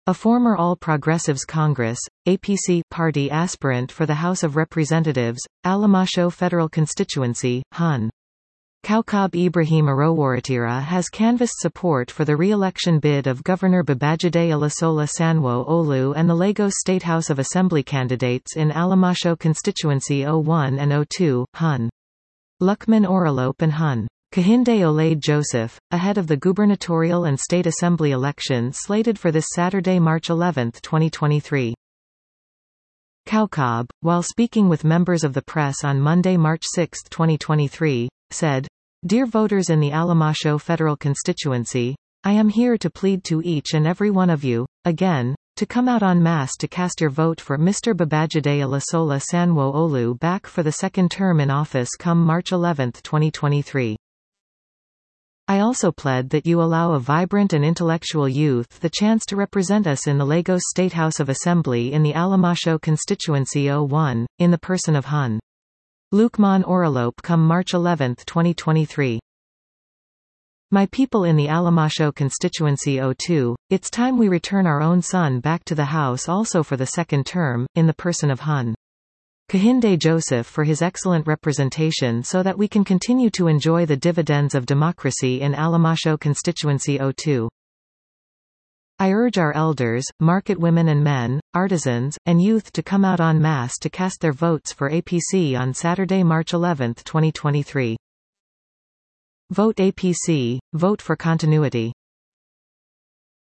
a former All Progressives Congress, APC party aspirant for the House of Representatives, Alamasho Federal Constituency, Hun. Kaukab Ibrahim Arowaratira has canvassed support for the re-election bid of Governor Babajide Olasola Sanwo-Olu and the Lagos State House of Assembly candidates in Alamasho Constituency 01 and 02, Hun. Lukman Oralope and Hun. Kehinde Olaide Joseph, ahead of the gubernatorial and state assembly election slated for this Saturday, March 11, 2023. Kaukab, while speaking with members of the press on Monday, March 6, 2023, said, "Dear voters in the Alamasho Federal Constituency, I am here to plead to each and every one of you, again, to come out en masse to cast your vote for Mr. Babajide Olasola Sanwo-Olu back for the second term in office come March 11, 2023. I also plead that you allow a vibrant and intellectual youth the chance to represent us in the Lagos State House of Assembly in the Alamasho Constituency 01, in the person of Hun. Lukman Oralope come March 11, 2023. My people in the Alamasho Constituency 02, it's time we return our own son back to the House also for the second term, in the person of Hun. Kehinde Joseph for his excellent representation so that we can continue to enjoy the dividends of democracy in Alamasho Constituency 02. I urge our elders, market women and men, artisans, and youth to come out en masse to cast their votes for APC on Saturday, March 11, 2023. Vote APC, vote for continuity.